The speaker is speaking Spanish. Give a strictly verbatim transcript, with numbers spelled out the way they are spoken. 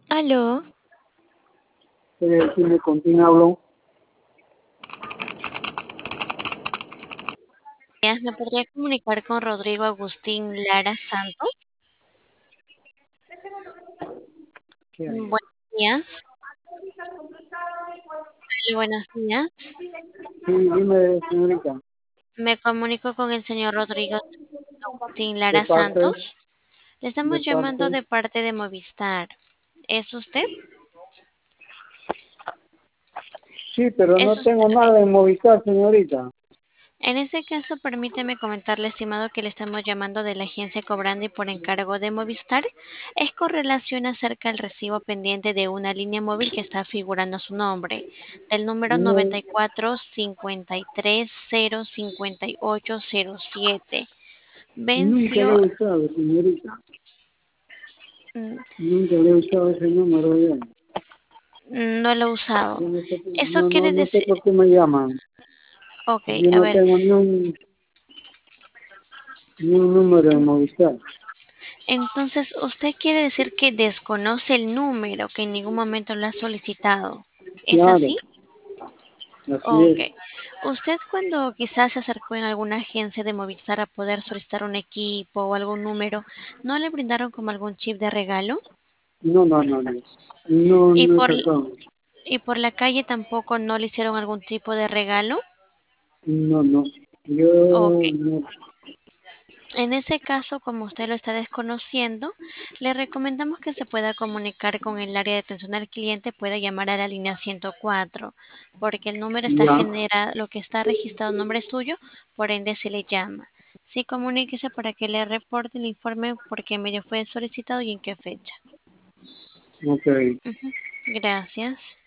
Aló, Quiere decirme con quién hablo. días, ¿me podría comunicar con Rodrigo Agustín Lara Santos? ¿Qué Mm, hay? Buenos días, aló, buenos días. Sí, dime, señorita. Me comunico con el señor Rodrigo Agustín De Lara parte, Santos. Le de estamos llamando parte. de parte de Movistar. ¿Es usted? Sí, pero ¿Es no usted? tengo nada en Movistar, señorita. En ese caso, permíteme comentarle, estimado, que le estamos llamando de la agencia cobrando y por encargo de Movistar. Es con relación acerca del recibo pendiente de una línea móvil que está figurando a su nombre, del número No, noventa y cuatro cincuenta y tres cero cincuenta y ocho cero siete. nunca lo Venció, he usado, señorita. mm, Nunca le he usado ese número yo. no lo he usado. Yo no sé, Eso no, no, quiere no sé decir, por qué me llaman. ok, Yo a no ver, tengo ni un, ni un número en Movistar. entonces usted quiere decir que desconoce el número, que en ningún momento lo ha solicitado. ¿Es Claro, así? así Ok. es. ¿Usted cuando quizás se acercó en alguna agencia de Movistar a poder solicitar un equipo o algún número, no le brindaron como algún chip de regalo? No, no, no, no. No, ¿Y no he por, sacado. y por la calle tampoco no le hicieron algún tipo de regalo? No, no. Ok. Yo no. En ese caso, como usted lo está desconociendo, le recomendamos que se pueda comunicar con el área de atención al cliente, pueda llamar a la línea ciento cuatro, porque el número está Ya. generado, lo que está registrado, nombre suyo, por ende se le llama. Sí, comuníquese para que le reporte el informe por qué medio fue solicitado y en qué fecha. Ok. Ujú. Gracias.